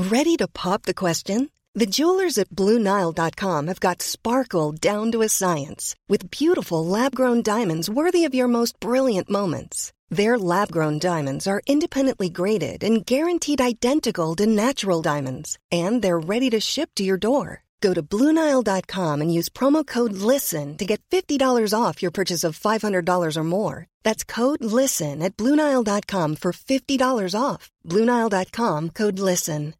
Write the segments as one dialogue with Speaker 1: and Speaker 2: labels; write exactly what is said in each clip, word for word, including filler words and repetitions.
Speaker 1: Ready to pop the question? The jewelers at Blue Nile dot com have got sparkle down to a science with beautiful lab-grown diamonds worthy of your most brilliant moments. Their lab-grown diamonds are independently graded and guaranteed identical to natural diamonds, and they're ready to ship to your door. Go to Blue Nile dot com and use promo code LISTEN to get fifty dollars off your purchase of five hundred dollars or more. That's code LISTEN at Blue Nile dot com for fifty dollars off. Blue Nile dot com, code LISTEN.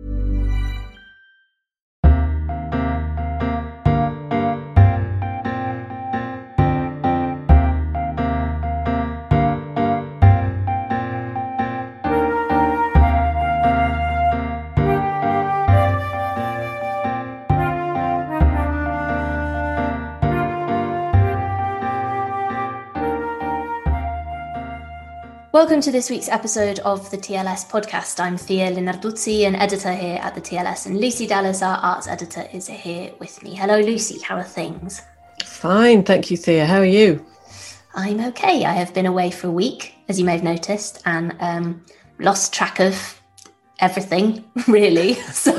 Speaker 2: Welcome to this week's episode of the T L S podcast. I'm Thea Linarduzzi, an editor here at the T L S, and Lucy Dallas, our arts editor, is here with me. Hello, Lucy. How are things?
Speaker 3: Fine, thank you, Thea. How are you?
Speaker 2: I'm okay. I have been away for a week, as you may have noticed, and um, lost track of everything, really. So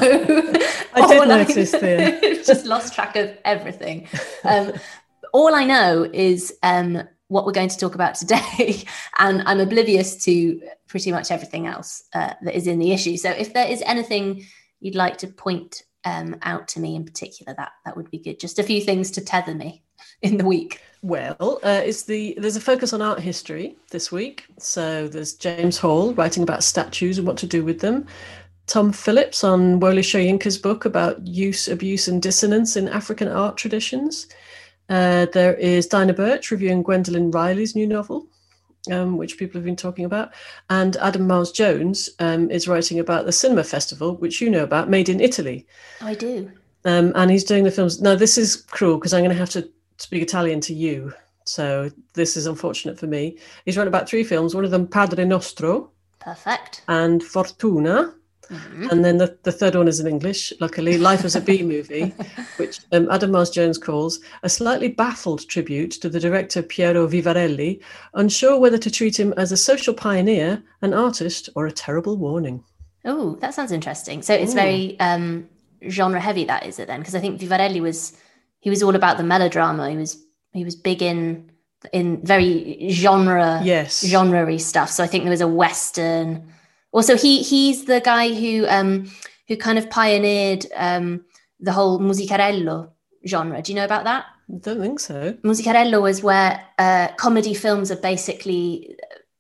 Speaker 3: I did notice,
Speaker 2: I,
Speaker 3: Thea.
Speaker 2: Just lost track of everything. Um, all I know is um, what we're going to talk about today, and I'm oblivious to pretty much everything else uh, that is in the issue. So if there is anything you'd like to point um, out to me in particular, that that would be good. Just a few things to tether me in the week.
Speaker 3: Well, uh, it's the there's a focus on art history this week. So there's James Hall writing about statues and what to do with them. Tom Phillips on Wole Soyinka's book about use, abuse and dissonance in African art traditions. Uh, there is Dinah Birch reviewing Gwendolyn Riley's new novel, um, which people have been talking about. And Adam Miles-Jones um, is writing about the cinema festival, which you know about, Made in Italy.
Speaker 2: Oh, I do.
Speaker 3: Um, and he's doing the films. Now, this is cruel because I'm going to have to speak Italian to you. So this is unfortunate for me. He's written about three films, one of them Padre Nostro.
Speaker 2: Perfect.
Speaker 3: And Fortuna. Mm-hmm. And then the, the third one is in English, luckily, Life as a Bee Movie, which um, Adam Miles-Jones calls a slightly baffled tribute to the director Piero Vivarelli, unsure whether to treat him as a social pioneer, an artist, or a terrible warning.
Speaker 2: Oh, that sounds interesting. So it's Ooh. very um, genre heavy, that is it then? Because I think Vivarelli was, he was all about the melodrama. He was he was big in in very genre,
Speaker 3: yes.
Speaker 2: genre-y stuff. So I think there was a Western. Also, he he's the guy who um, who kind of pioneered um, the whole musicarello genre. Do you know about that?
Speaker 3: I don't think so.
Speaker 2: Musicarello is where uh, comedy films are basically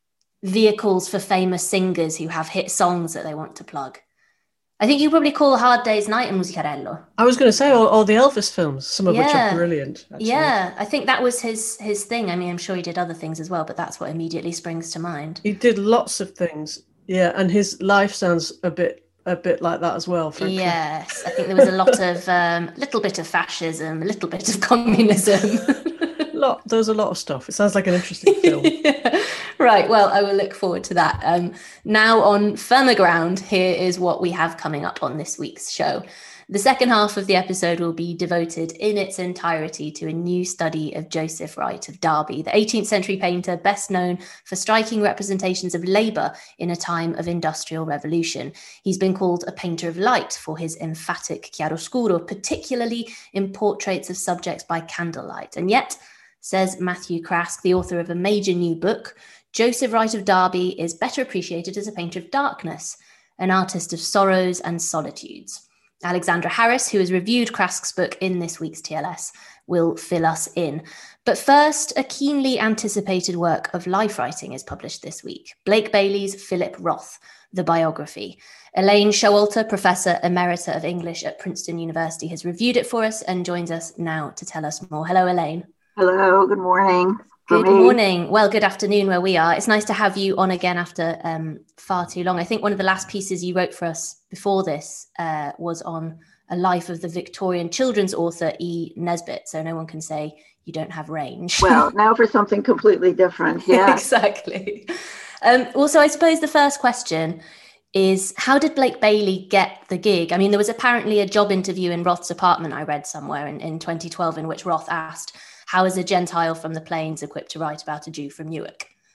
Speaker 2: vehicles for famous singers who have hit songs that they want to plug. I think you probably call Hard Day's Night a musicarello.
Speaker 3: I was going to say all, all the Elvis films, some of
Speaker 2: yeah.
Speaker 3: which are brilliant. Actually.
Speaker 2: Yeah, I think that was his his thing. I mean, I'm sure he did other things as well, but that's what immediately springs to mind.
Speaker 3: He did lots of things. Yeah, and his life sounds a bit a bit like that as well, frankly.
Speaker 2: Yes, I think there was a lot of, um, a little bit of fascism, a little bit of communism.
Speaker 3: lot, there's a lot of stuff. It sounds like an interesting film.
Speaker 2: Yeah. Right, well, I will look forward to that. Um, now on firmer ground, here is what we have coming up on this week's show. The second half of the episode will be devoted in its entirety to a new study of Joseph Wright of Derby, the eighteenth century painter best known for striking representations of labour in a time of industrial revolution. He's been called a painter of light for his emphatic chiaroscuro, particularly in portraits of subjects by candlelight. And yet, says Matthew Crask, the author of a major new book, Joseph Wright of Derby is better appreciated as a painter of darkness, an artist of sorrows and solitudes. Alexandra Harris, who has reviewed Crask's book in this week's T L S, will fill us in. But first, a keenly anticipated work of life writing is published this week. Blake Bailey's Philip Roth, The Biography. Elaine Showalter, Professor Emerita of English at Princeton University, has reviewed it for us and joins us now to tell us more. Hello, Elaine.
Speaker 4: Hello, good morning.
Speaker 2: Good morning. Well, good afternoon where we are. It's nice to have you on again after um, far too long. I think one of the last pieces you wrote for us before this uh, was on a life of the Victorian children's author E. Nesbit. So no one can say you don't have range.
Speaker 4: Well, now for something completely different. Yeah,
Speaker 2: exactly. Um, also, I suppose the first question is, how did Blake Bailey get the gig? I mean, there was apparently a job interview in Roth's apartment I read somewhere in, in twenty twelve in which Roth asked, how is a Gentile from the plains equipped to write about a Jew from Newark?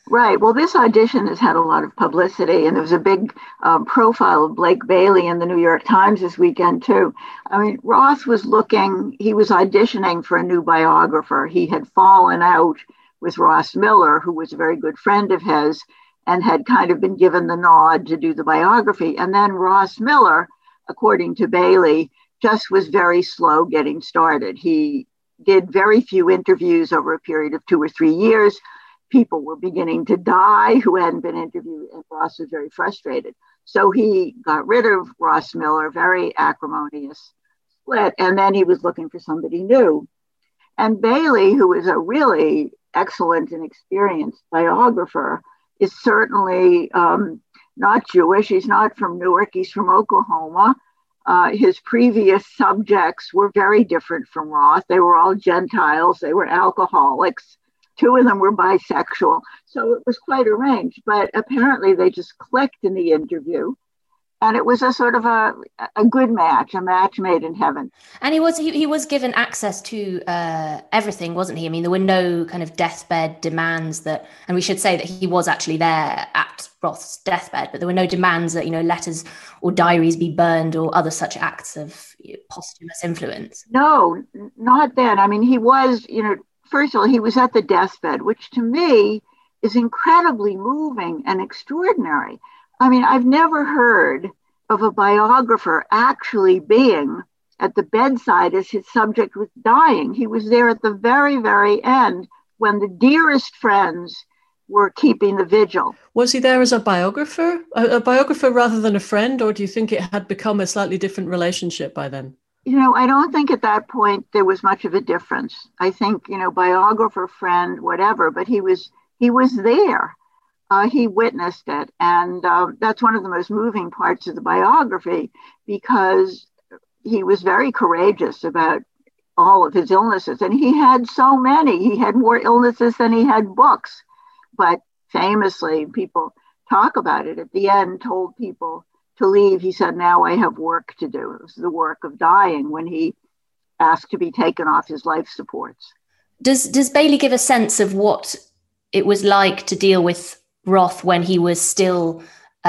Speaker 4: Right. Well, this audition has had a lot of publicity, and there was a big um, profile of Blake Bailey in the New York Times this weekend, too. I mean, Roth was looking, he was auditioning for a new biographer. He had fallen out with Ross Miller, who was a very good friend of his, and had kind of been given the nod to do the biography. And then Ross Miller, according to Bailey, just was very slow getting started. He did very few interviews over a period of two or three years. People were beginning to die who hadn't been interviewed, and Ross was very frustrated. So he got rid of Ross Miller, very acrimonious split, and then he was looking for somebody new. And Bailey, who is a really excellent and experienced biographer, is certainly um, not Jewish. He's not from Newark. He's from Oklahoma. Uh, his previous subjects were very different from Roth. They were all Gentiles. They were alcoholics. Two of them were bisexual. So it was quite arranged. But apparently they just clicked in the interview. And it was a sort of a, a good match, a match made in heaven.
Speaker 2: And he was he, he was given access to uh, everything, wasn't he? I mean, there were no kind of deathbed demands that, and we should say that he was actually there at Roth's deathbed, but there were no demands that, you know, letters or diaries be burned or other such acts of you know, posthumous influence.
Speaker 4: No, not then. I mean, he was, you know, first of all, he was at the deathbed, which to me is incredibly moving and extraordinary. I mean, I've never heard of a biographer actually being at the bedside as his subject was dying. He was there at the very, very end when the dearest friends were keeping the vigil.
Speaker 3: Was he there as a biographer, a, a biographer rather than a friend, or do you think it had become a slightly different relationship by then?
Speaker 4: You know, I don't think at that point there was much of a difference. I think, you know, biographer, friend, whatever, but he was he was there. Uh, he witnessed it. And uh, that's one of the most moving parts of the biography, because he was very courageous about all of his illnesses. And he had so many. He had more illnesses than he had books. But famously, people talk about it. At the end, told people to leave. He said, now I have work to do. It was the work of dying when he asked to be taken off his life supports.
Speaker 2: Does, does Bailey give a sense of what it was like to deal with Roth when he was still,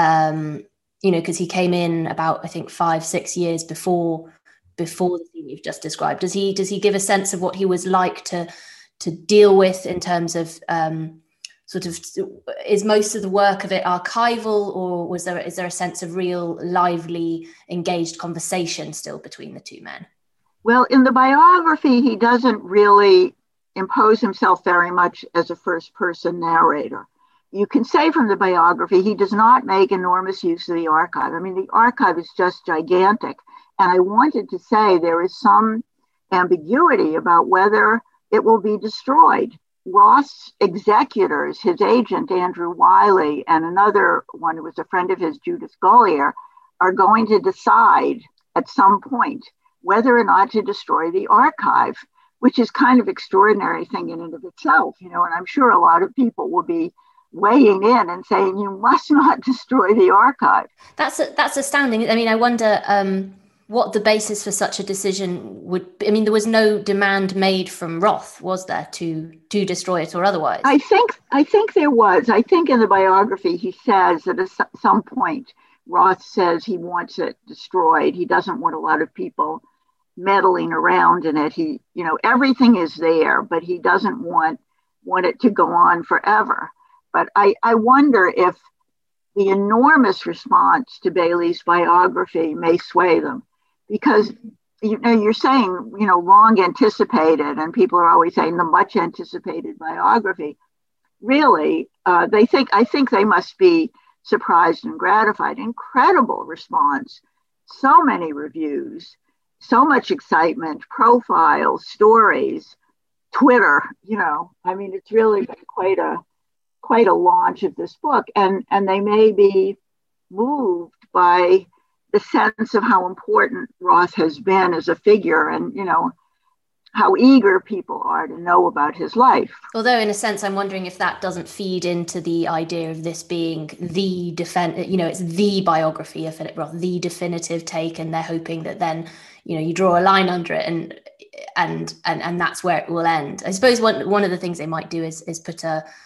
Speaker 2: um, you know, because he came in about, I think, five, six years before before the thing you've just described. Does he does he give a sense of what he was like to to deal with in terms of um, sort of, is most of the work of it archival, or was there is there a sense of real lively, engaged conversation still between the two men?
Speaker 4: Well, in the biography, he doesn't really impose himself very much as a first-person narrator. You can say from the biography, he does not make enormous use of the archive. I mean, the archive is just gigantic. And I wanted to say there is some ambiguity about whether it will be destroyed. Roth's executors, his agent, Andrew Wiley, and another one who was a friend of his, Judith Gollier, are going to decide at some point whether or not to destroy the archive, which is kind of extraordinary thing in and of itself, you know, and I'm sure a lot of people will be weighing in and saying, you must not destroy the archive.
Speaker 2: That's that's astounding. I mean, I wonder um, what the basis for such a decision would be. I mean, there was no demand made from Roth, was there, to to destroy it or otherwise?
Speaker 4: I think I think there was. I think in the biography, he says that at some point, Roth says he wants it destroyed. He doesn't want a lot of people meddling around in it. He, you know, everything is there, but he doesn't want want it to go on forever. But I, I wonder if the enormous response to Bailey's biography may sway them, because, you know, you're saying, you know, long anticipated, and people are always saying the much anticipated biography. Really, uh, they think, I think they must be surprised and gratified. Incredible response, so many reviews, so much excitement, profiles, stories, Twitter, you know, I mean, it's really been quite a quite a launch of this book, and and they may be moved by the sense of how important Roth has been as a figure, and you know how eager people are to know about his life.
Speaker 2: Although in a sense I'm wondering if that doesn't feed into the idea of this being the defend you know it's the biography of Philip Roth, the definitive take, and they're hoping that then you know you draw a line under it and and and and that's where it will end. I suppose one one of the things they might do is is put a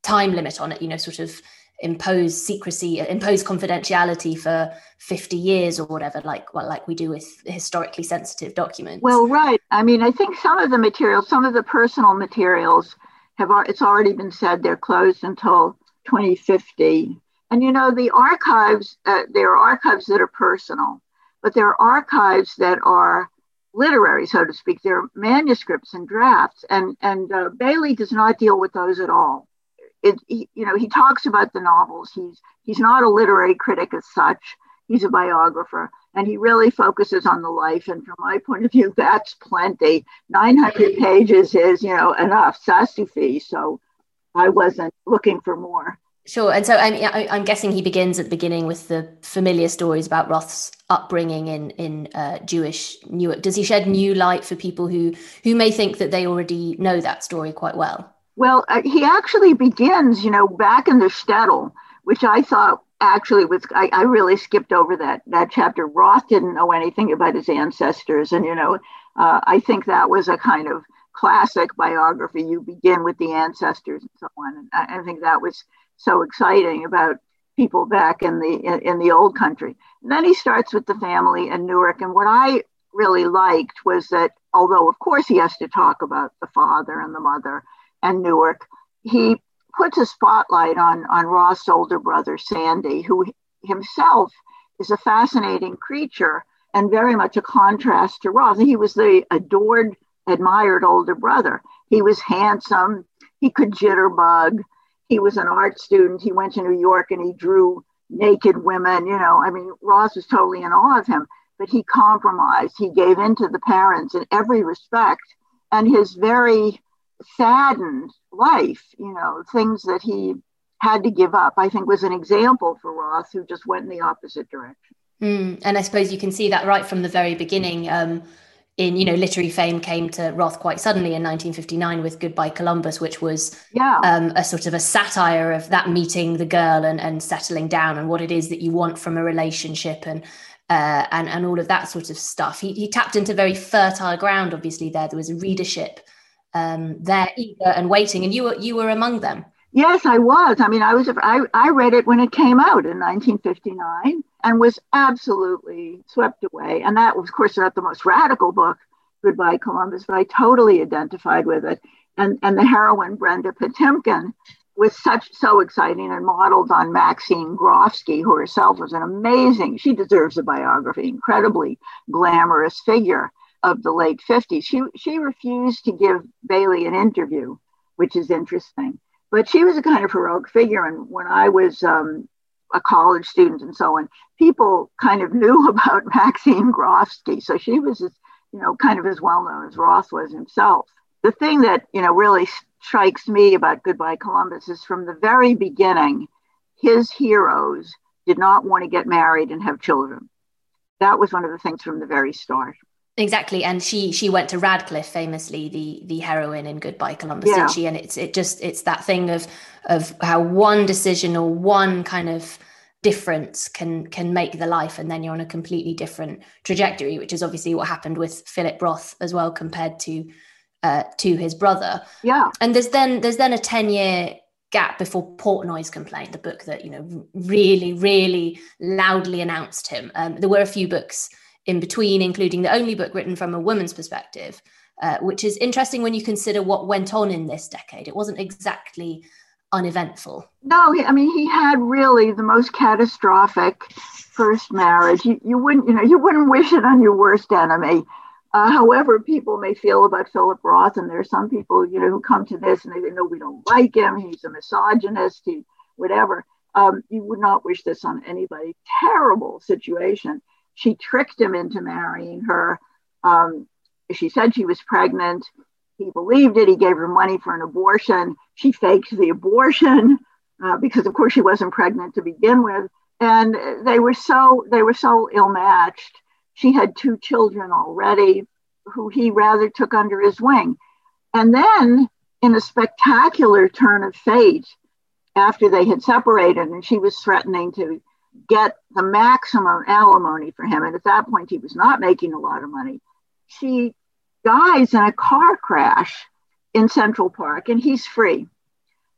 Speaker 2: time limit on it, you know, sort of impose secrecy, impose confidentiality for fifty years or whatever, like well, like we do with historically sensitive documents.
Speaker 4: Well, right. I mean, I think some of the materials, some of the personal materials have, it's already been said they're closed until twenty fifty. And, you know, the archives, uh, there are archives that are personal, but there are archives that are literary, so to speak. They're manuscripts and drafts. And, and uh, Bailey does not deal with those at all. It, he, you know, he talks about the novels. He's he's not a literary critic as such. He's a biographer, and he really focuses on the life. And from my point of view, that's plenty. nine hundred pages is, you know, enough. Ça suffit. So I wasn't looking for more.
Speaker 2: Sure. And so I mean, I, I'm guessing he begins at the beginning with the familiar stories about Roth's upbringing in in uh, Jewish Newark. Does he shed new light for people who who may think that they already know that story quite well?
Speaker 4: Well, uh, he actually begins, you know, back in the shtetl, which I thought actually was, I, I really skipped over that that chapter. Roth didn't know anything about his ancestors. And, you know, uh, I think that was a kind of classic biography. You begin with the ancestors and so on. And I, I think that was so exciting about people back in the in, in the old country. And then he starts with the family in Newark. And what I really liked was that, although, of course, he has to talk about the father and the mother and Newark, he puts a spotlight on, on Roth's older brother, Sandy, who himself is a fascinating creature and very much a contrast to Roth. He was the adored, admired older brother. He was handsome. He could jitterbug. He was an art student. He went to New York and he drew naked women. You know, I mean, Roth was totally in awe of him, but he compromised. He gave in to the parents in every respect. And his very saddened life, you know, things that he had to give up, I think was an example for Roth, who just went in the opposite direction.
Speaker 2: Mm, and I suppose you can see that right from the very beginning. Um, in, you know, literary fame came to Roth quite suddenly in nineteen fifty-nine with Goodbye Columbus, which was
Speaker 4: yeah.
Speaker 2: um, a sort of a satire of that meeting the girl and, and settling down and what it is that you want from a relationship and uh, and, and all of that sort of stuff. He, he tapped into very fertile ground, obviously, there. There was a readership Um, they're eager and waiting, and you were you were among them.
Speaker 4: Yes, I was. I mean, I was. I, I read it when it came out in nineteen fifty-nine and was absolutely swept away. And that was, of course, not the most radical book, Goodbye Columbus, but I totally identified with it. And and the heroine, Brenda Potemkin, was such so exciting and modeled on Maxine Grofsky, who herself was an amazing. She deserves a biography. Incredibly glamorous figure of the late fifties. She she refused to give Bailey an interview, which is interesting. But she was a kind of heroic figure. And when I was um, a college student and so on, people kind of knew about Maxine Grofsky. So she was, as, you know, kind of as well known as Roth was himself. The thing that, you know, really strikes me about Goodbye Columbus is from the very beginning, his heroes did not want to get married and have children. That was one of the things from the very start.
Speaker 2: Exactly, and she she went to Radcliffe, famously, the the heroine in Goodbye Columbus,
Speaker 4: yeah.
Speaker 2: didn't she? And it's it just it's that thing of of how one decision or one kind of difference can can make the life, and then you're on a completely different trajectory, which is obviously what happened with Philip Roth as well, compared to uh, to his brother.
Speaker 4: Yeah,
Speaker 2: and there's then there's then a ten year gap before Portnoy's Complaint, the book that, you know, really really loudly announced him. Um, there were a few books in between, including the only book written from a woman's perspective, uh, which is interesting when you consider what went on in this decade. It wasn't exactly uneventful.
Speaker 4: No, I mean, he had really the most catastrophic first marriage. You, you wouldn't, you know, you wouldn't wish it on your worst enemy. Uh, however, people may feel about Philip Roth, and there are some people, you know, who come to this and they say, no, we don't like him. He's a misogynist, he, whatever. Um, you would not wish this on anybody. Terrible situation. She tricked him into marrying her. Um, she said she was pregnant. He believed it. He gave her money for an abortion. She faked the abortion uh, because, of course, she wasn't pregnant to begin with. And they were so they were so ill-matched. She had two children already, who he rather took under his wing. And then, in a spectacular turn of fate, after they had separated, and she was threatening to get the maximum alimony for him, and at that point he was not making a lot of money, she dies in a car crash in Central Park, and he's free.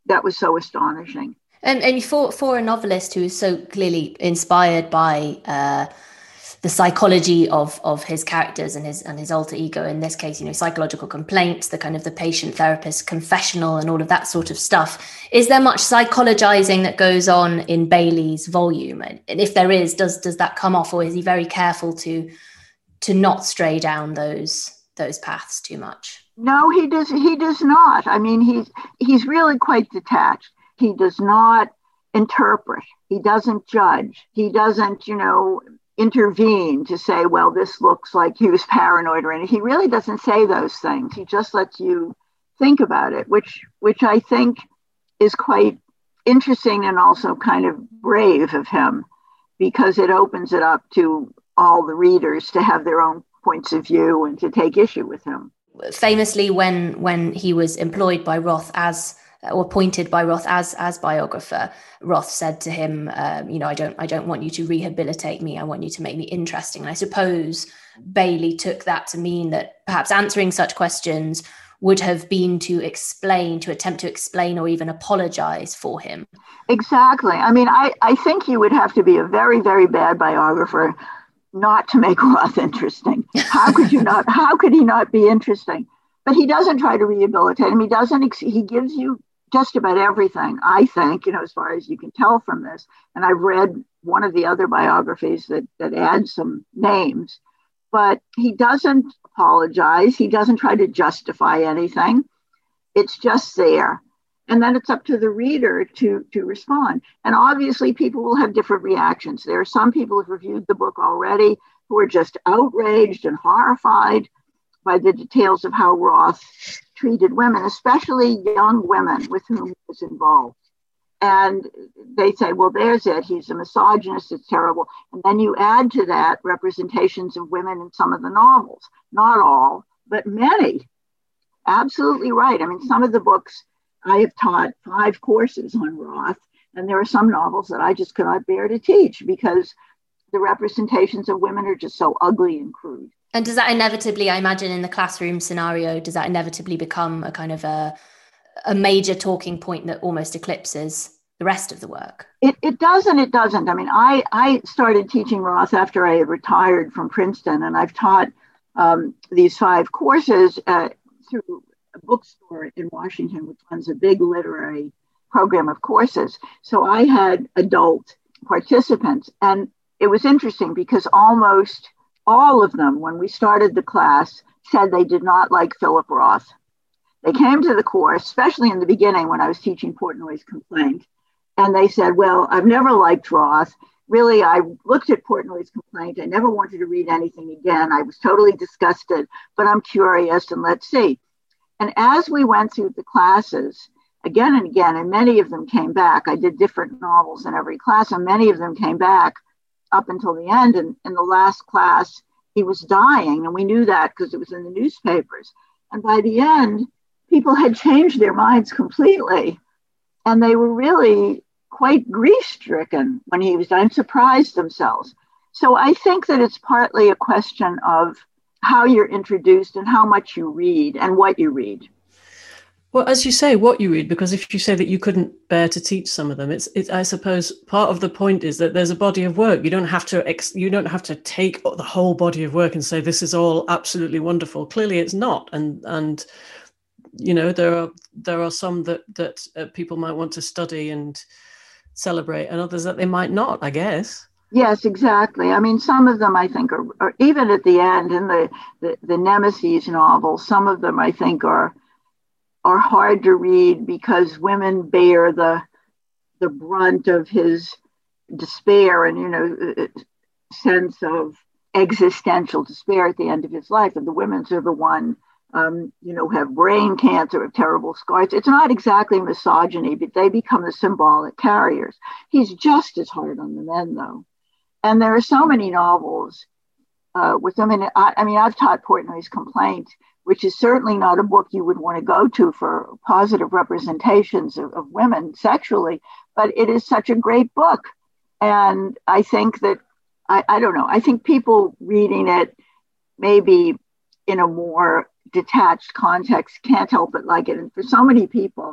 Speaker 4: that was so astonishing.
Speaker 2: And and for for a novelist who is so clearly inspired by uh, the psychology of of his characters and his and his alter ego, in this case, you know, psychological complaints, the kind of the patient therapist confessional and all of that sort of stuff, is there much psychologizing that goes on in Bailey's volume? And if there is, does does that come off, or is he very careful to to not stray down those those paths too much?
Speaker 4: No, he does he does not. I mean, he's he's really quite detached. He does not interpret. He doesn't judge. He doesn't, you know, intervene to say, well, this looks like he was paranoid or anything. He really doesn't say those things. He just lets you think about it, which which I think is quite interesting and also kind of brave of him, because it opens it up to all the readers to have their own points of view and to take issue with him.
Speaker 2: Famously, when when he was employed by Roth as or appointed by Roth as as biographer, Roth said to him, um, you know, I don't I don't want you to rehabilitate me. I want you to make me interesting. And I suppose Bailey took that to mean that perhaps answering such questions would have been to explain, to attempt to explain or even apologize for him.
Speaker 4: Exactly. I mean, I, I think you would have to be a very, very bad biographer not to make Roth interesting. How could you not? How could he not be interesting? But he doesn't try to rehabilitate him. He doesn't. He gives you just about everything, I think, you know, as far as you can tell from this. And I've read one of the other biographies that, that adds some names, but he doesn't apologize. He doesn't try to justify anything. It's just there. And then it's up to the reader to, to respond. And obviously people will have different reactions. There are some people who've reviewed the book already who are just outraged and horrified by the details of how Roth treated women, especially young women with whom he was involved. And they say, well, there's it. He's a misogynist. It's terrible. And then you add to that representations of women in some of the novels. Not all, but many. Absolutely right. I mean, some of the books, I have taught five courses on Roth, and there are some novels that I just could not bear to teach because the representations of women are just so ugly and crude.
Speaker 2: And does that inevitably, I imagine in the classroom scenario, does that inevitably become a kind of a, a major talking point that almost eclipses the rest of the work?
Speaker 4: It, it does and it doesn't. I mean, I, I started teaching Roth after I had retired from Princeton, and I've taught um, these five courses uh, through a bookstore in Washington, which runs a big literary program of courses. So I had adult participants, and it was interesting because almost all of them, when we started the class, said they did not like Philip Roth. They came to the course, especially in the beginning when I was teaching Portnoy's Complaint, and they said, well, I've never liked Roth. Really, I looked at Portnoy's Complaint. I never wanted to read anything again. I was totally disgusted, but I'm curious, and let's see. And as we went through the classes, again and again, and many of them came back. I did different novels in every class, and many of them came back up until the end. And in the last class, he was dying. And we knew that because it was in the newspapers. And by the end, people had changed their minds completely. And they were really quite grief-stricken when he was dying, surprised themselves. So I think that it's partly a question of how you're introduced and how much you read and what you read.
Speaker 3: Well, as you say, what you read, because if you say that you couldn't bear to teach some of them, it's, it's I suppose part of the point is that there's a body of work. You don't have to ex, you don't have to take the whole body of work and say this is all absolutely wonderful. Clearly, it's not, and and you know there are there are some that that uh, people might want to study and celebrate, and others that they might not, I guess.
Speaker 4: Yes, exactly. I mean, some of them I think are, are even at the end in the, the the Nemesis novel. Some of them I think are. are hard to read because women bear the the brunt of his despair and, you know, sense of existential despair at the end of his life. And the women's are the one, um, you know, have brain cancer, have terrible scars. It's not exactly misogyny, but they become the symbolic carriers. He's just as hard on the men, though. And there are so many novels uh, with them. And I, I mean, I've taught Portnoy's Complaint, which is certainly not a book you would want to go to for positive representations of, of women sexually, but it is such a great book. And I think that, I, I don't know, I think people reading it maybe in a more detached context can't help but like it. And for so many people,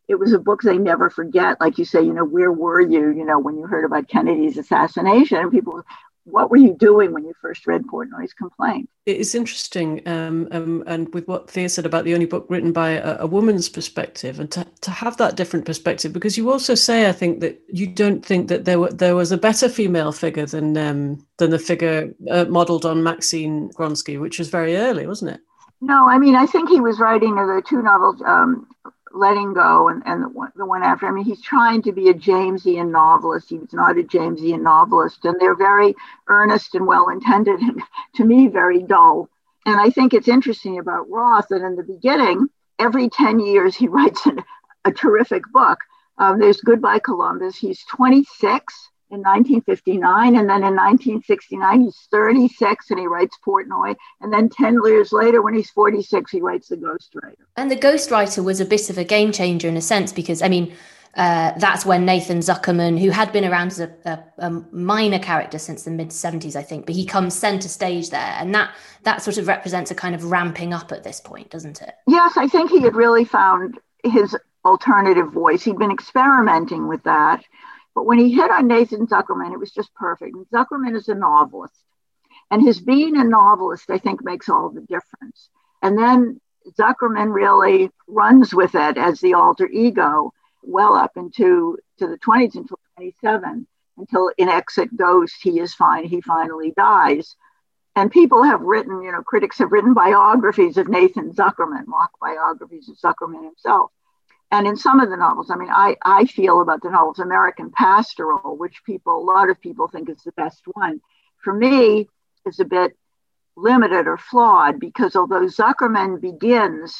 Speaker 4: it was a book they never forget. Like you say, you know, where were you, you know, when you heard about Kennedy's assassination? And people, what were you doing when you first read Portnoy's complaint?
Speaker 3: It's interesting, um, um, and with what Thea said about the only book written by a, a woman's perspective, and to, to have that different perspective, because you also say, I think, that you don't think that there were, there was a better female figure than um, than the figure uh, modelled on Maxine Wronski, which was very early, wasn't it?
Speaker 4: No, I mean, I think he was writing the two novels, um, Letting Go and, and the, one, the one after. I mean, he's trying to be a Jamesian novelist. He was not a Jamesian novelist. And they're very earnest and well-intended and, to me, very dull. And I think it's interesting about Roth that in the beginning, every ten years, he writes an, a terrific book. Um, there's Goodbye Columbus. He's twenty-six in nineteen fifty-nine. And then in nineteen sixty-nine, he's thirty-six and he writes Portnoy. And then ten years later, when he's forty-six, he writes The Ghostwriter.
Speaker 2: And The Ghostwriter was a bit of a game changer in a sense, because, I mean, uh, that's when Nathan Zuckerman, who had been around as a, a, a minor character since the mid seventies, I think, but he comes center stage there. And that that sort of represents a kind of ramping up at this point, doesn't it?
Speaker 4: Yes, I think he had really found his alternative voice. He'd been experimenting with that. But when he hit on Nathan Zuckerman, it was just perfect. And Zuckerman is a novelist. And his being a novelist, I think, makes all the difference. And then Zuckerman really runs with it as the alter ego well up into to the twenties until twenty-seven, until in Exit Ghost, he is fine, he finally dies. And people have written, you know, critics have written biographies of Nathan Zuckerman, mock biographies of Zuckerman himself. And in some of the novels, I mean, I, I feel about the novels American Pastoral, which people, a lot of people think is the best one. For me, it's a bit limited or flawed, because although Zuckerman begins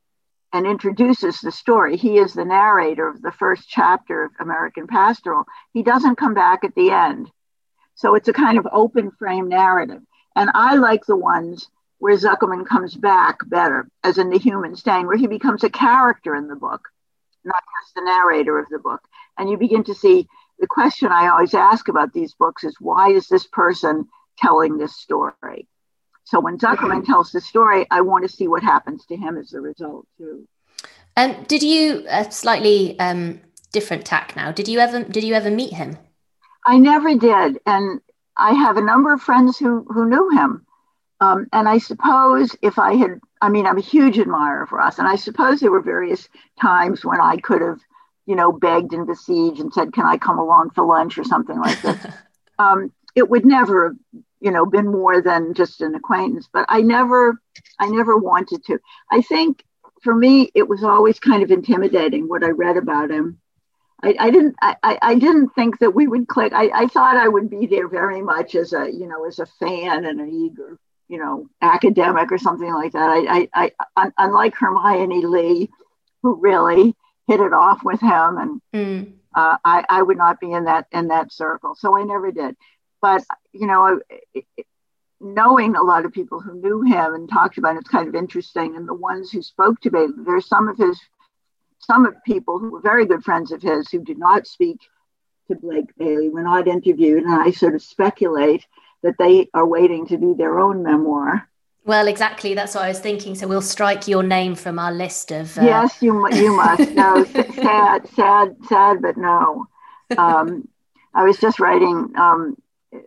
Speaker 4: and introduces the story, he is the narrator of the first chapter of American Pastoral, he doesn't come back at the end. So it's a kind of open frame narrative. And I like the ones where Zuckerman comes back better, as in The Human Stain, where he becomes a character in the book, not just the narrator of the book. And you begin to see the question I always ask about these books is, why is this person telling this story? So when Zuckerman tells the story, I want to see what happens to him as a result too.
Speaker 2: And um, did you, a slightly um, different tack now, did you ever did you ever meet him?
Speaker 4: I never did. And I have a number of friends who, who knew him. Um, and I suppose if I had, I mean, I'm a huge admirer of Roth, and I suppose there were various times when I could have, you know, begged and besieged and said, can I come along for lunch or something like this? um, it would never have, you know, been more than just an acquaintance, but I never, I never wanted to. I think for me, it was always kind of intimidating what I read about him. I, I didn't, I, I didn't think that we would click. I, I thought I would be there very much as a, you know, as a fan and an eager, you know, academic or something like that. I, I, I unlike Hermione Lee, who really hit it off with him, and mm. uh, I, I would not be in that in that circle. So I never did. But you know, it, it, knowing a lot of people who knew him and talked about it, it's kind of interesting. And the ones who spoke to me, there's some of his, some of people who were very good friends of his who did not speak to Blake Bailey, were not interviewed, and I sort of speculate that they are waiting to do their own memoir.
Speaker 2: Well, exactly. That's what I was thinking. So we'll strike your name from our list of... Uh...
Speaker 4: Yes, you you must. No, sad, sad, sad, but no. Um, I was just writing um,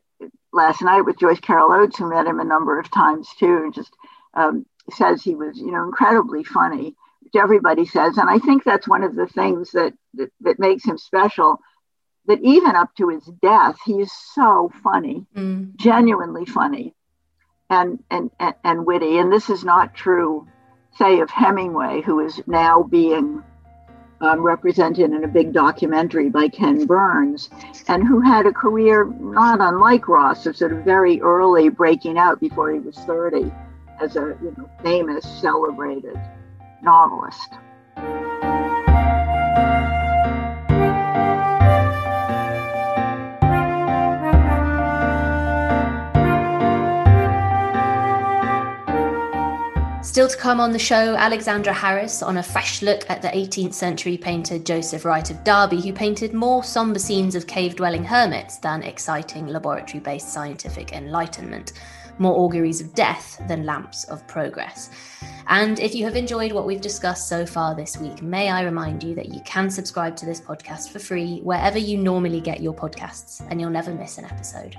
Speaker 4: last night with Joyce Carol Oates, who met him a number of times too, and just um, says he was, you know, incredibly funny, which everybody says. And I think that's one of the things that, that, that makes him special, that even up to his death, he is so funny, mm. genuinely funny and, and, and, and witty. And this is not true, say, of Hemingway, who is now being um, represented in a big documentary by Ken Burns, and who had a career not unlike Ross, of sort of very early breaking out before he was thirty as a, you know, famous, celebrated novelist.
Speaker 2: Still to come on the show, Alexandra Harris on a fresh look at the eighteenth century painter Joseph Wright of Derby, who painted more sombre scenes of cave-dwelling hermits than exciting laboratory-based scientific enlightenment. more auguries of death than lamps of progress. And if you have enjoyed what we've discussed so far this week, may I remind you that you can subscribe to this podcast for free wherever you normally get your podcasts, and you'll never miss an episode.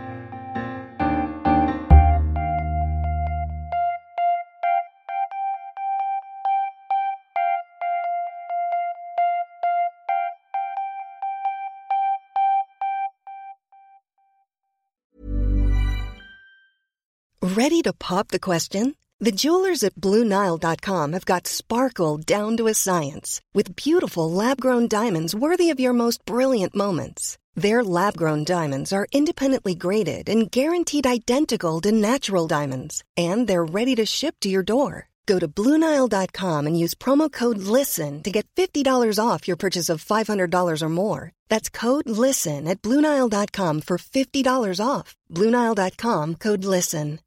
Speaker 1: Ready to pop the question? The jewelers at Blue Nile dot com have got sparkle down to a science with beautiful lab-grown diamonds worthy of your most brilliant moments. Their lab-grown diamonds are independently graded and guaranteed identical to natural diamonds, and they're ready to ship to your door. Go to Blue Nile dot com and use promo code LISTEN to get fifty dollars off your purchase of five hundred dollars or more. That's code LISTEN at Blue Nile dot com for fifty dollars off. Blue Nile dot com, code LISTEN.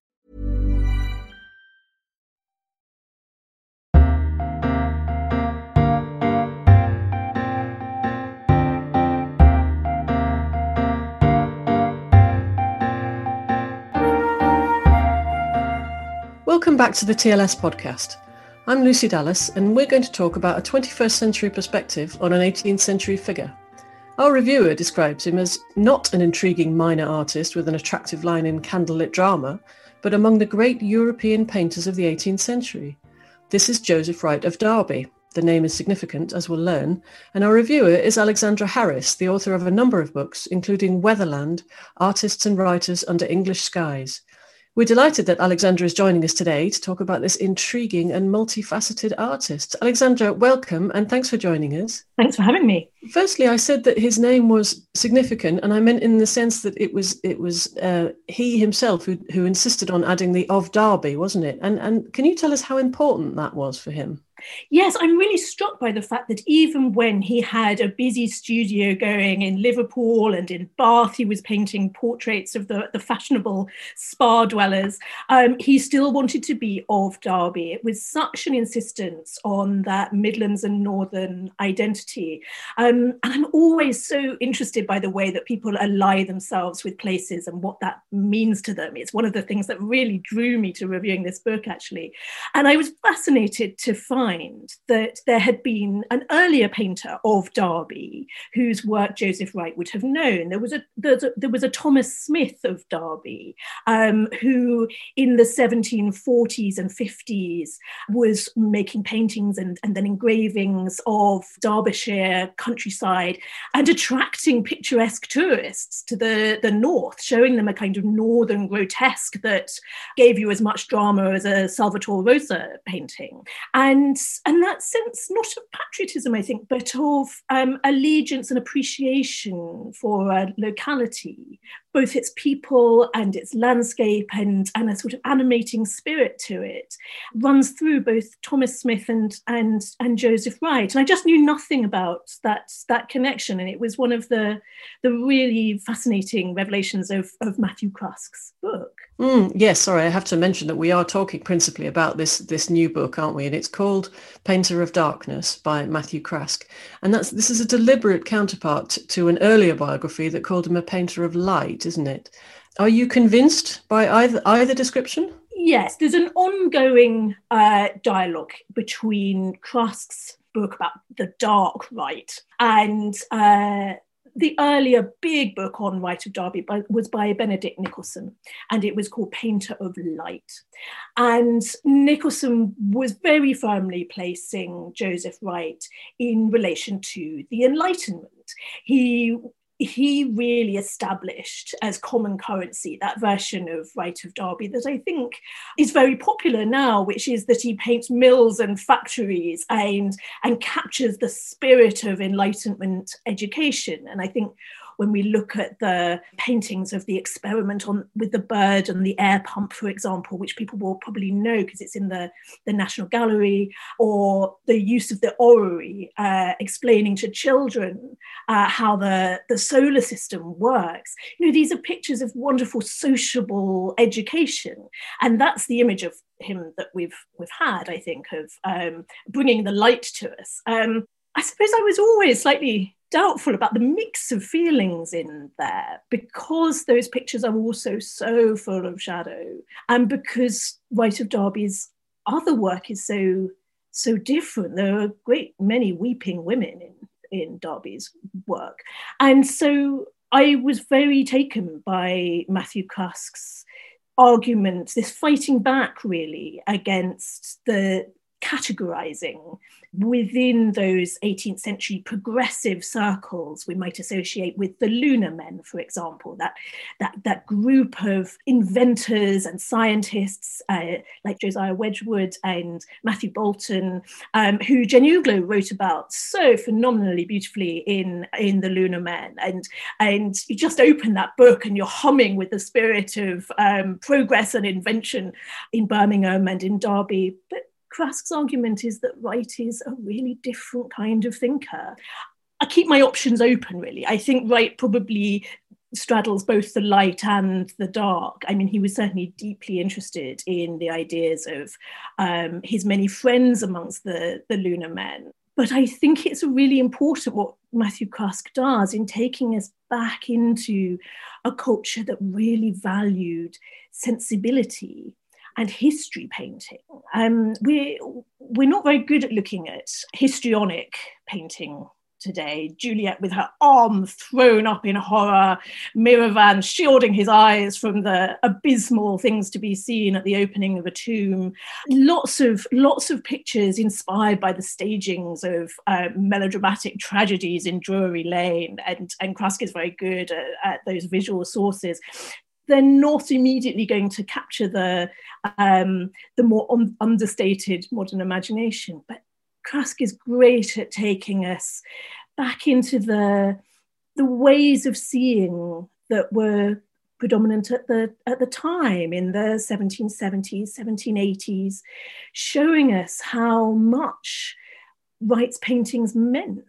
Speaker 3: Welcome back to the T L S podcast. I'm Lucy Dallas, and we're going to talk about a twenty-first century perspective on an eighteenth century figure. Our reviewer describes him as not an intriguing minor artist with an attractive line in candlelit drama, but among the great European painters of the eighteenth century. This is Joseph Wright of Derby. The name is significant, as we'll learn, and our reviewer is Alexandra Harris, the author of a number of books, including Weatherland, Artists and Writers Under English Skies. We're delighted that Alexandra is joining us today to talk about this intriguing and multifaceted artist. Alexandra, welcome, and thanks for joining us.
Speaker 5: Thanks for having me.
Speaker 3: Firstly, I said that his name was significant, and I meant in the sense that it was it was uh, he himself who, who insisted on adding the of Derby, wasn't it? And and can you tell us how important that was for him?
Speaker 5: Yes, I'm really struck by the fact that even when he had a busy studio going in Liverpool and in Bath, he was painting portraits of the, the fashionable spa dwellers, um, he still wanted to be of Derby. It was such an insistence on that Midlands and Northern identity. Um, and I'm always so interested by the way that people ally themselves with places and what that means to them. It's one of the things that really drew me to reviewing this book, actually. And I was fascinated to find that there had been an earlier painter of Derby whose work Joseph Wright would have known. There was a, a there was a Thomas Smith of Derby um, who in the seventeen forties and fifties was making paintings and, and then engravings of Derbyshire countryside and attracting picturesque tourists to the, the north, showing them a kind of northern grotesque that gave you as much drama as a Salvatore Rosa painting. And And that sense, not of patriotism, I think, but of um, allegiance and appreciation for a locality, both its people and its landscape and, and a sort of animating spirit to it, runs through both Thomas Smith and, and, and Joseph Wright. And I just knew nothing about that, that connection. And it was one of the, the really fascinating revelations of, of Matthew Crusk's book.
Speaker 3: Mm, yes, sorry, I have to mention that we are talking principally about this this new book, aren't we? And it's called Painter of Darkness by Matthew Crusk. And that's this is a deliberate counterpart to an earlier biography that called him a painter of light, isn't it? Are you convinced by either either description?
Speaker 5: Yes, there's an ongoing uh, dialogue between Crusk's book about the dark Wright and uh, the earlier big book on Wright of Derby by, was by Benedict Nicholson, and it was called Painter of Light. And Nicholson was very firmly placing Joseph Wright in relation to the Enlightenment. He he really established as common currency that version of Wright of Derby that I think is very popular now, which is that he paints mills and factories and, and captures the spirit of Enlightenment education. And I think when we look at the paintings of the experiment on with the bird and the air pump, for example, which people will probably know because it's in the, the National Gallery, or the use of the orrery, uh, explaining to children uh, how the, the solar system works. You know, these are pictures of wonderful sociable education. And that's the image of him that we've, we've had, I think, of um, bringing the light to us. Um, I suppose I was always slightly doubtful about the mix of feelings in there, because those pictures are also so full of shadow, and because Wright of Derby's other work is so so different. There are a great many weeping women in, in Derby's work. And so I was very taken by Matthew Crusk's argument, this fighting back really against the categorizing within those eighteenth century progressive circles we might associate with the lunar men, for example, that that that group of inventors and scientists uh, like Josiah Wedgwood and Matthew Boulton, um, who Jenny Uglow wrote about so phenomenally beautifully in in the Lunar Men. And and you just open that book and you're humming with the spirit of um, progress and invention in Birmingham and in Derby. But Crusk's argument is that Wright is a really different kind of thinker. I keep my options open, really. I think Wright probably straddles both the light and the dark. I mean, he was certainly deeply interested in the ideas of um, his many friends amongst the, the Lunar Men. But I think it's really important what Matthew Crusk does in taking us back into a culture that really valued sensibility and history painting. Um, we're, we're not very good at looking at histrionic painting today. Juliet with her arm thrown up in horror, Miravan shielding his eyes from the abysmal things to be seen at the opening of a tomb. Lots of, lots of pictures inspired by the stagings of uh, melodramatic tragedies in Drury Lane, and, and Crusk is very good at, at those visual sources. They're not immediately going to capture the, um, the more un- understated modern imagination. But Crusk is great at taking us back into the, the ways of seeing that were predominant at the, at the time in the seventeen seventies, seventeen eighties, showing us how much Wright's paintings meant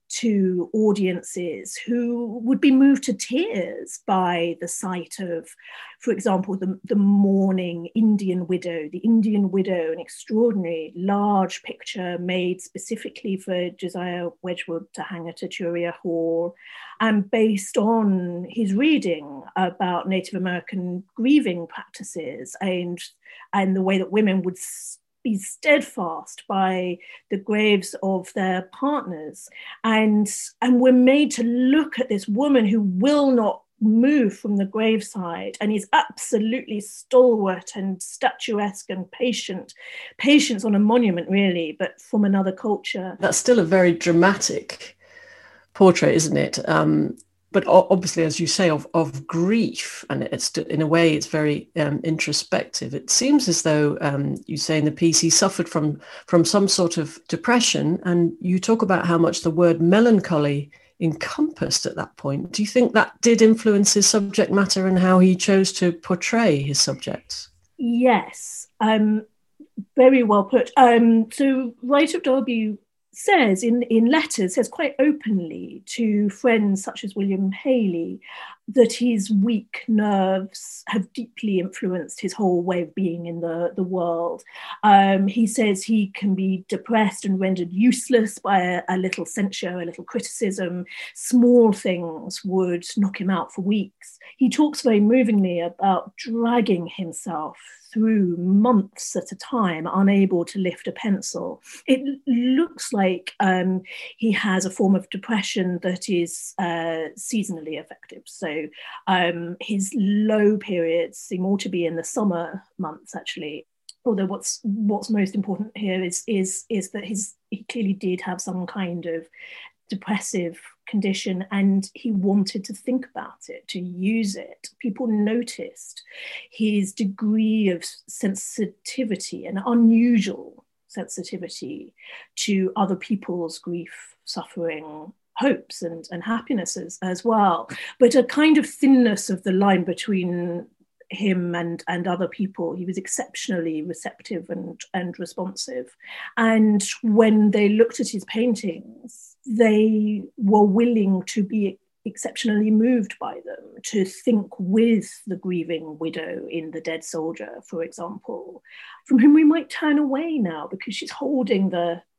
Speaker 5: to audiences who would be moved to tears by the sight of, for example, the, the mourning Indian widow. The Indian widow, an extraordinary large picture made specifically for Josiah Wedgwood to hang at Etruria Hall, and based on his reading about Native American grieving practices and, and the way that women would be steadfast by the graves of their partners. And, and we're made to look at this woman who will not move from the graveside and is absolutely stalwart and statuesque and patient. Patience on a monument, really, but from another culture.
Speaker 3: That's still a very dramatic portrait, isn't it? Um, but obviously, as you say, of, of grief, and it's in a way it's very um, introspective. It seems as though um, you say in the piece he suffered from from some sort of depression, and you talk about how much the word melancholy encompassed at that point. Do you think that did influence his subject matter and how he chose to portray his subjects?
Speaker 5: Yes, um, very well put. Um, so Wright of Derby says in, in letters, says quite openly to friends such as William Hayley, that his weak nerves have deeply influenced his whole way of being in the, the world. Um, he says he can be depressed and rendered useless by a, a little censure, a little criticism. Small things would knock him out for weeks. He talks very movingly about dragging himself through months at a time, unable to lift a pencil. It looks like um, he has a form of depression that is uh, seasonally affective. So um, his low periods seem all to be in the summer months, actually. Although what's what's most important here is is is that his he clearly did have some kind of depressive condition, and he wanted to think about it, to use it. People noticed his degree of sensitivity, an unusual sensitivity to other people's grief, suffering, hopes and, and happinesses as well, but a kind of thinness of the line between him and, and other people. He was exceptionally receptive and, and responsive. And when they looked at his paintings, they were willing to be exceptionally moved by them, to think with the grieving widow in The Dead Soldier, for example, from whom we might turn away now because she's holding the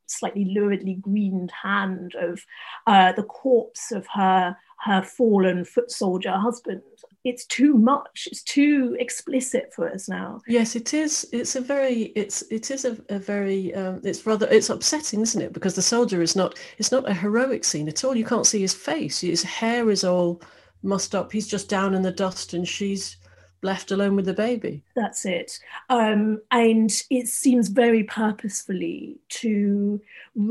Speaker 5: slightly luridly greened hand of uh, the corpse of her, her fallen foot soldier husband. It's too much. It's too explicit for us now.
Speaker 3: Yes, it is. It's a very. It's it is a, a very. Um, it's rather. It's upsetting, isn't it? Because the soldier is not. It's not a heroic scene at all. You can't see his face. His hair is all mussed up. He's just down in the dust, and she's left alone with the baby.
Speaker 5: That's it. Um, and it seems very purposefully to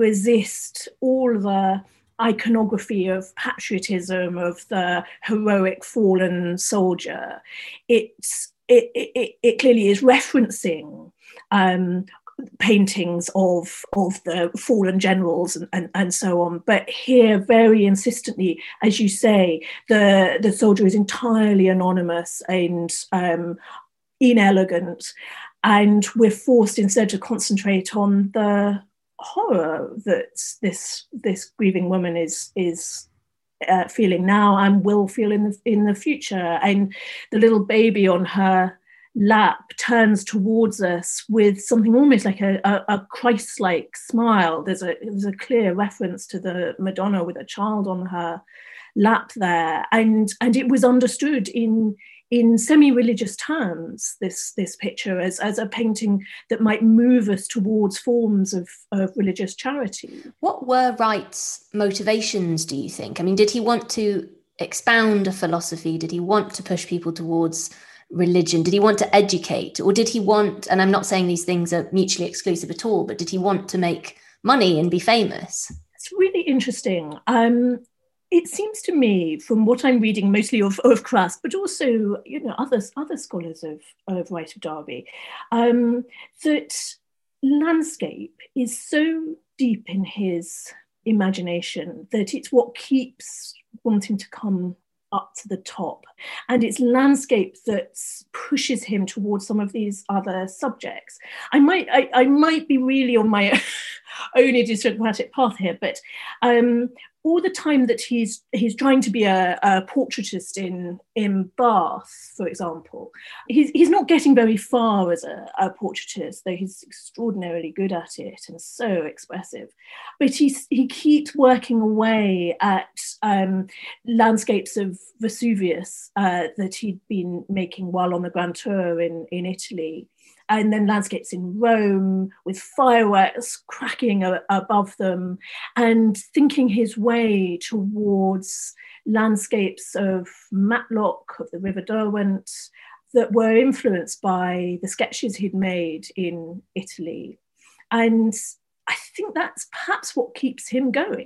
Speaker 5: resist all the iconography of patriotism, of the heroic fallen soldier. It's, it, it, it clearly is referencing um, paintings of, of the fallen generals and, and, and so on. But here, very insistently, as you say, the, the soldier is entirely anonymous and um, inelegant. And we're forced instead to concentrate on the horror that this this grieving woman is is uh, feeling now and will feel in the in the future. And the little baby on her lap turns towards us with something almost like a, a, a Christ-like smile. There's a there's a clear reference to the Madonna with a child on her lap there, and and it was understood in in semi-religious terms, this this picture as, as a painting that might move us towards forms of, of religious charity.
Speaker 2: What were Wright's motivations, do you think? I mean, did he want to expound a philosophy? Did he want to push people towards religion? Did he want to educate? Or did he want, and I'm not saying these things are mutually exclusive at all, but did he want to make money and be famous?
Speaker 5: It's really interesting. Um, It seems to me, from what I'm reading, mostly of, of Cras, but also, you know, others, other scholars of, of Wright of Derby, um, that landscape is so deep in his imagination that it's what keeps wanting to come up to the top. And it's landscape that pushes him towards some of these other subjects. I might, I, I might be really on my own idiosyncratic path here, but um, all the time that he's he's trying to be a, a portraitist in in Bath, for example, he's he's not getting very far as a, a portraitist, though he's extraordinarily good at it and so expressive. But he's he keeps working away at um, landscapes of Vesuvius uh, that he'd been making while on the Grand Tour in in Italy. And then landscapes in Rome with fireworks cracking a- above them, and thinking his way towards landscapes of Matlock, of the River Derwent, that were influenced by the sketches he'd made in Italy. And I think that's perhaps what keeps him going.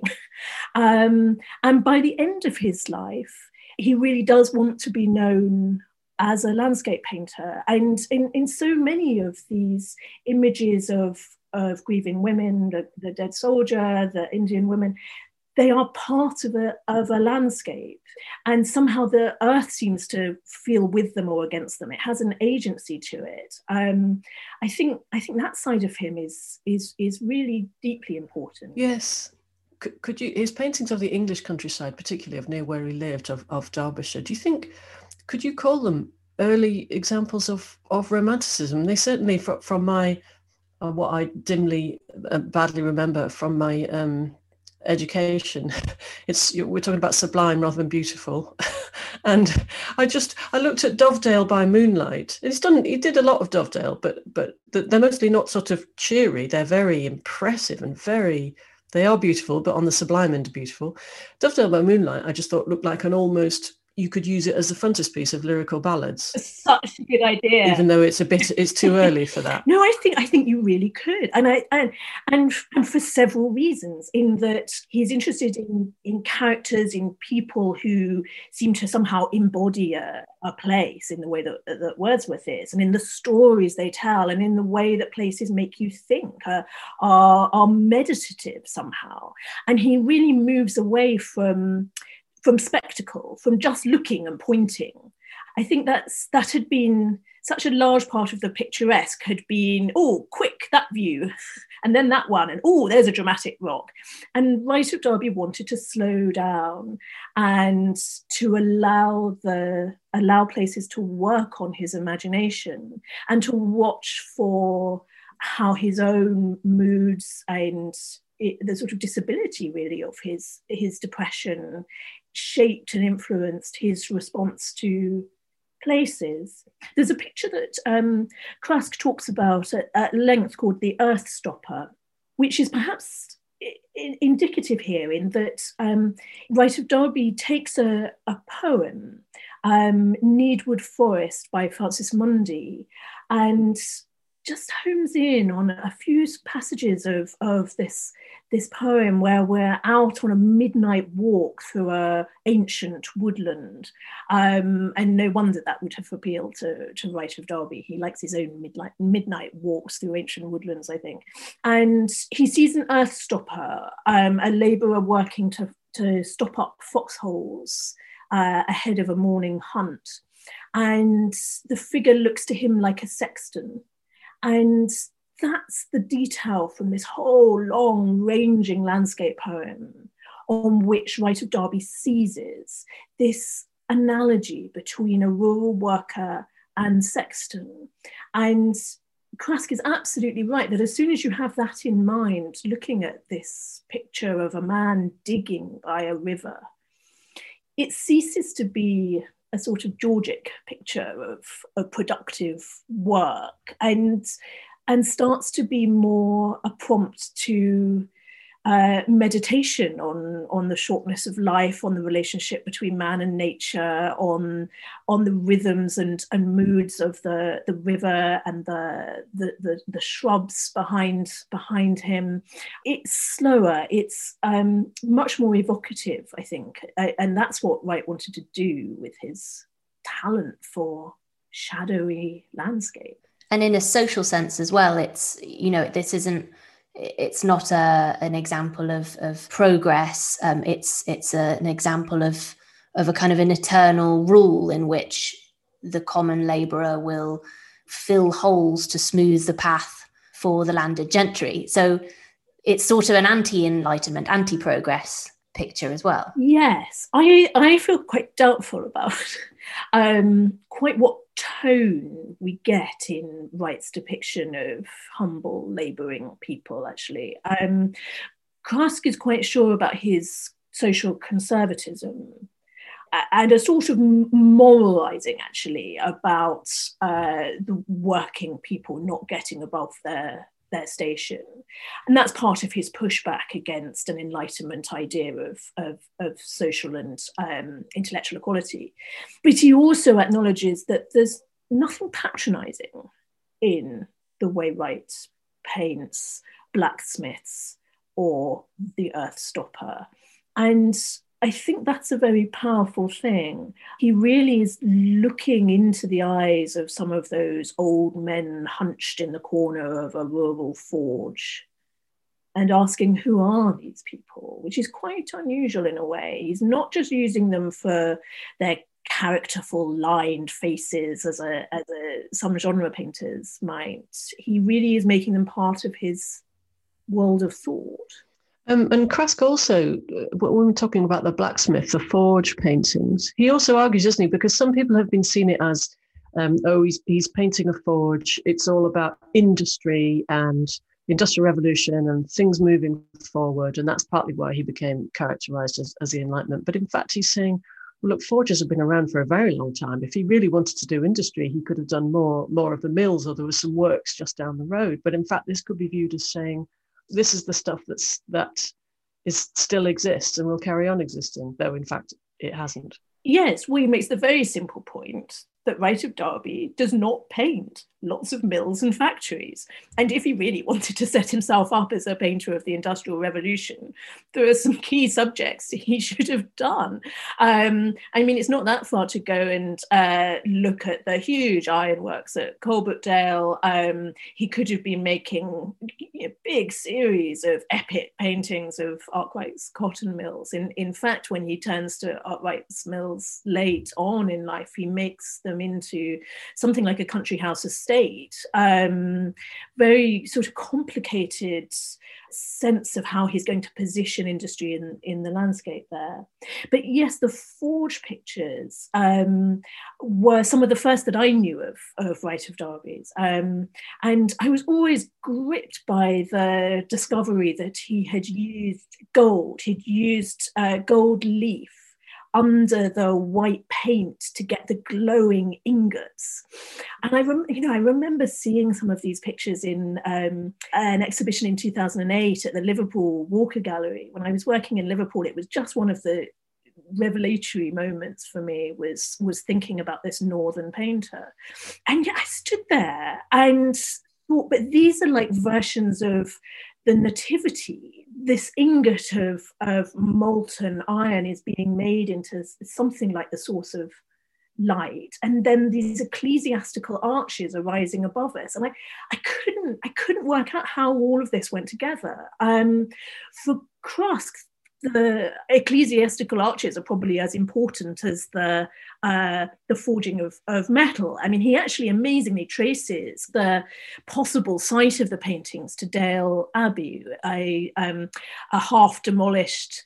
Speaker 5: um, and by the end of his life, he really does want to be known as a landscape painter. And in, in so many of these images of, of grieving women, the, the dead soldier, the Indian women, they are part of a, of a landscape. And somehow the earth seems to feel with them or against them. It has an agency to it. Um, I think I think that side of him is, is, is really deeply important.
Speaker 3: Yes. Could, could you, his paintings of the English countryside, particularly of near where he lived, of, of Derbyshire, do you think, could you call them early examples of, of romanticism? They certainly, from, from my, uh, what I dimly, uh, badly remember from my um, education, it's we're talking about sublime rather than beautiful. And I just, I looked at Dovedale by Moonlight. He's done, he did a lot of Dovedale, but but they're mostly not sort of cheery. They're very impressive and very, they are beautiful, but on the sublime end beautiful. Dovedale by Moonlight, I just thought looked like an almost, you could use it as a frontispiece of lyrical ballads.
Speaker 5: Such a good idea.
Speaker 3: Even though it's a bit, it's too early for that.
Speaker 5: No, I think I think you really could, and I and and, and for several reasons. In that he's interested in in characters, in people who seem to somehow embody a, a place in the way that, that Wordsworth is, and in the stories they tell, and in the way that places make you think, uh, are are meditative somehow. And he really moves away from. from spectacle, from just looking and pointing. I think that's that had been such a large part of the picturesque had been, oh, quick, that view, and then that one, and oh, there's a dramatic rock. And Wright of Derby wanted to slow down and to allow the allow places to work on his imagination and to watch for how his own moods and it, the sort of disability really of his his depression shaped and influenced his response to places. There's a picture that um, Krask talks about at, at length called the Earth Stopper, which is perhaps I- indicative here in that um, Right of Derby takes a, a poem, um, Needwood Forest by Francis Mundy, and just homes in on a few passages of, of this, this poem where we're out on a midnight walk through a ancient woodland. Um, and no wonder that would have appealed to, to Right of Derby. He likes his own midnight, midnight walks through ancient woodlands, I think. And he sees an earth stopper, um, a labourer working to, to stop up foxholes uh, ahead of a morning hunt. And the figure looks to him like a sexton. And that's the detail from this whole long ranging landscape poem on which Right of Derby seizes this analogy between a rural worker and sexton. And Krask is absolutely right that as soon as you have that in mind, looking at this picture of a man digging by a river, it ceases to be a sort of Georgic picture of, of productive work and, and starts to be more a prompt to uh, meditation on, on the shortness of life, on the relationship between man and nature, on, on the rhythms and, and moods of the, the river and the, the, the, the shrubs behind, behind him. It's slower, it's um, much more evocative, I think. And that's what Wright wanted to do with his talent for shadowy landscape.
Speaker 2: And in a social sense as well, it's, you know, this isn't, it's not a, an example of, of progress. Um, it's it's a, an example of, of a kind of an eternal rule in which the common labourer will fill holes to smooth the path for the landed gentry. So it's sort of an anti-enlightenment, anti-progress picture as well.
Speaker 5: Yes, I, I feel quite doubtful about um, quite what tone we get in Wright's depiction of humble labouring people, actually. Um, Krask is quite sure about his social conservatism and a sort of moralising, actually, about uh, the working people not getting above their their station. And that's part of his pushback against an Enlightenment idea of, of, of social and um, intellectual equality. But he also acknowledges that there's nothing patronising in the way Wright paints blacksmiths or the earth stopper. And I think that's a very powerful thing. He really is looking into the eyes of some of those old men hunched in the corner of a rural forge and asking, who are these people? Which is quite unusual in a way. He's not just using them for their characterful lined faces as a, as a some genre painters might. He really is making them part of his world of thought.
Speaker 3: Um, and Krask also, when we're talking about the blacksmith, the forge paintings, he also argues, doesn't he, because some people have been seeing it as, um, oh, he's, he's painting a forge, it's all about industry and the Industrial Revolution and things moving forward, and that's partly why he became characterised as, as the Enlightenment. But in fact, he's saying, well, look, forges have been around for a very long time. If he really wanted to do industry, he could have done more, more of the mills, or there was some works just down the road. But in fact, this could be viewed as saying, this is the stuff that's that is still exists and will carry on existing, though in fact it hasn't.
Speaker 5: Yes, well, he makes the very simple point that Right of Derby does not paint lots of mills and factories. And if he really wanted to set himself up as a painter of the Industrial Revolution, there are some key subjects he should have done. Um, I mean, it's not that far to go and uh, look at the huge ironworks at Coalbrookdale. Um, he could have been making a big series of epic paintings of Arkwright's cotton mills. In, in fact, when he turns to Arkwright's mills late on in life, he makes them into something like a country house estate. Um, very sort of complicated sense of how he's going to position industry in, in the landscape there. But yes, the Forge pictures um, were some of the first that I knew of, of Wright of Derby's. Um, and I was always gripped by the discovery that he had used gold. He'd used uh, gold leaf under the white paint to get the glowing ingots. And I, rem- you know, I remember seeing some of these pictures in um, an exhibition in two thousand eight at the Liverpool Walker Gallery. When I was working in Liverpool, it was just one of the revelatory moments for me was, was thinking about this northern painter. And yet I stood there and thought, but these are like versions of the Nativity. This ingot of, of molten iron is being made into something like the source of light, and then these ecclesiastical arches are rising above us. And I, I couldn't, I couldn't work out how all of this went together. Um, for Krusk, the ecclesiastical arches are probably as important as the uh, the forging of, of metal. I mean, he actually amazingly traces the possible site of the paintings to Dale Abbey, a, um, a half-demolished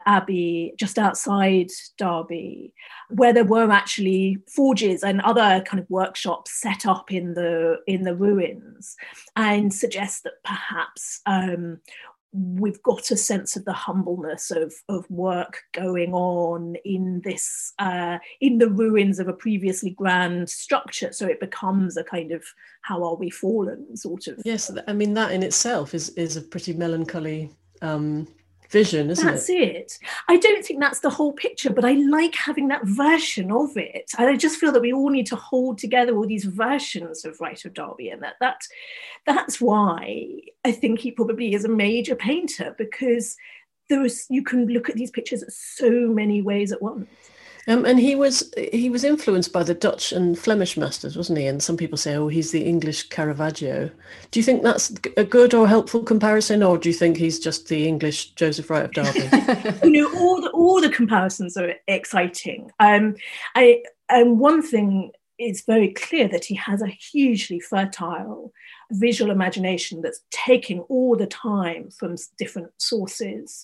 Speaker 5: abbey just outside Derby, where there were actually forges and other kind of workshops set up in the in the ruins, and suggests that perhaps um, we've got a sense of the humbleness of, of work going on in this, uh, in the ruins of a previously grand structure. So it becomes a kind of, how are we fallen sort of.
Speaker 3: Yes, I mean, that in itself is, is a pretty melancholy um, vision, isn't
Speaker 5: that's
Speaker 3: it?
Speaker 5: That's it. I don't think that's the whole picture, but I like having that version of it. And I just feel that we all need to hold together all these versions of Wright of Derby, and that, that that's why I think he probably is a major painter, because there is, you can look at these pictures so many ways at once.
Speaker 3: Um, and he was he was influenced by the Dutch and Flemish masters, wasn't he? And some people say, oh, he's the English Caravaggio. Do you think that's a good or helpful comparison, or do you think he's just the English Joseph Wright of Derby?
Speaker 5: You know, all the all the comparisons are exciting. Um, I and one thing is very clear, that he has a hugely fertile visual imagination that's taking all the time from different sources,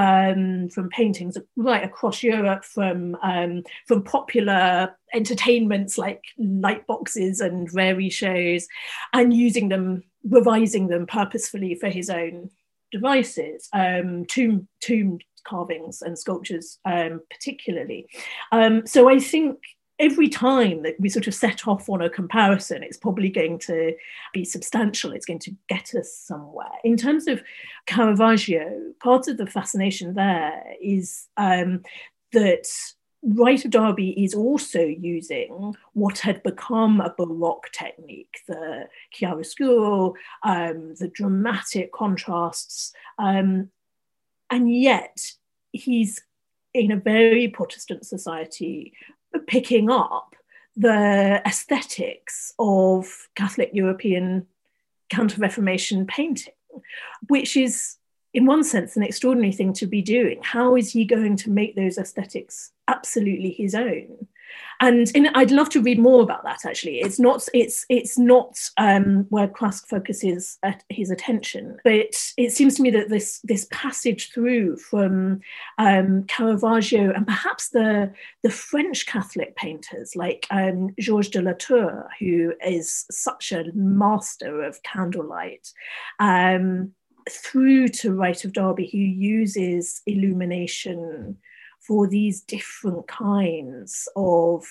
Speaker 5: um, from paintings right across Europe, from um, from popular entertainments like light boxes and rarity shows, and using them, revising them purposefully for his own devices, um, tomb tomb carvings and sculptures um, particularly. Um, so I think every time that we sort of set off on a comparison, it's probably going to be substantial. It's going to get us somewhere. In terms of Caravaggio, part of the fascination there is um, that Wright of Derby is also using what had become a Baroque technique, the chiaroscuro, um, the dramatic contrasts, um, and yet he's in a very Protestant society picking up the aesthetics of Catholic European Counter-Reformation painting, which is, in one sense, an extraordinary thing to be doing. How is he going to make those aesthetics absolutely his own? And in, I'd love to read more about that, actually. It's not it's it's not um, where Krusk focuses at his attention, but it seems to me that this this passage through from um, Caravaggio and perhaps the, the French Catholic painters like um, Georges de Latour, who is such a master of candlelight, um, through to Wright of Derby, who uses illumination for these different kinds of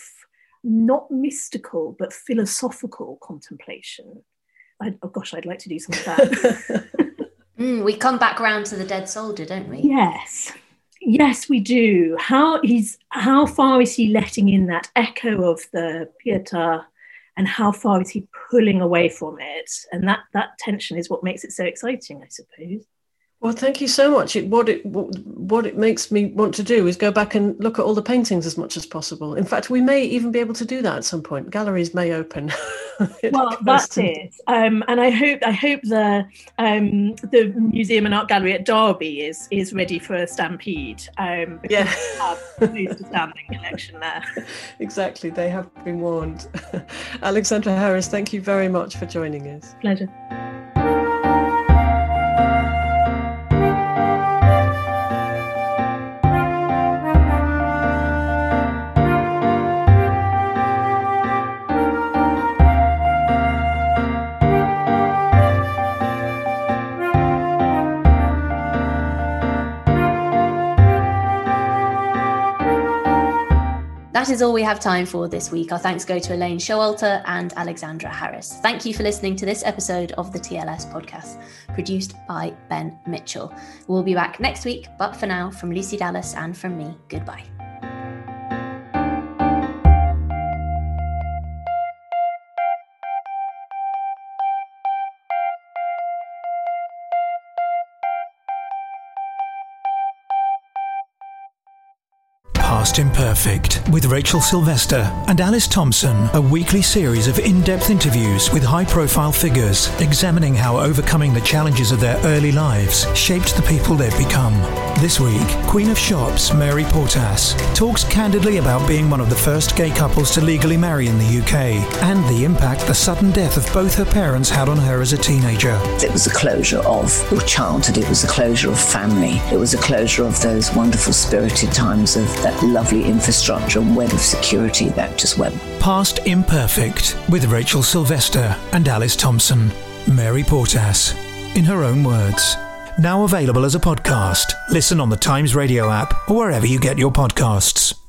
Speaker 5: not mystical but philosophical contemplation. I, oh gosh, I'd like to do some of that.
Speaker 2: mm, we come back round to the dead soldier, don't we?
Speaker 5: Yes, yes, we do. How he's how far is he letting in that echo of the Pietà, and how far is he pulling away from it? And that that tension is what makes it so exciting, I suppose.
Speaker 3: Well, thank you so much. It, what it what it makes me want to do is go back and look at all the paintings as much as possible. In fact, we may even be able to do that at some point. Galleries may open.
Speaker 5: Well, that's it. Um, and I hope I hope the um, the Museum and Art Gallery at Derby is is ready for a stampede. Um, because
Speaker 3: yeah,
Speaker 5: we have a most astounding collection there.
Speaker 3: Exactly, they have been warned. Alexandra Harris, thank you very much for joining us.
Speaker 5: Pleasure.
Speaker 2: That is all we have time for this week. Our thanks go to Elaine Showalter and Alexandra Harris. Thank you for listening to this episode of the T L S podcast, produced by Ben Mitchell. We'll be back next week, but for now, from Lucy Dallas and from me, goodbye.
Speaker 6: Past Imperfect with Rachel Sylvester and Alice Thompson, a weekly series of in-depth interviews with high-profile figures, examining how overcoming the challenges of their early lives shaped the people they've become. This week, Queen of Shops, Mary Portas, talks candidly about being one of the first gay couples to legally marry in the U K and the impact the sudden death of both her parents had on her as a teenager.
Speaker 7: It was a closure of your childhood, it was a closure of family, it was a closure of those wonderful spirited times of that lovely infrastructure and web of security that just went.
Speaker 6: Past Imperfect with Rachel Sylvester and Alice Thompson. Mary Portas, in her own words. Now available as a podcast. Listen on the Times Radio app or wherever you get your podcasts.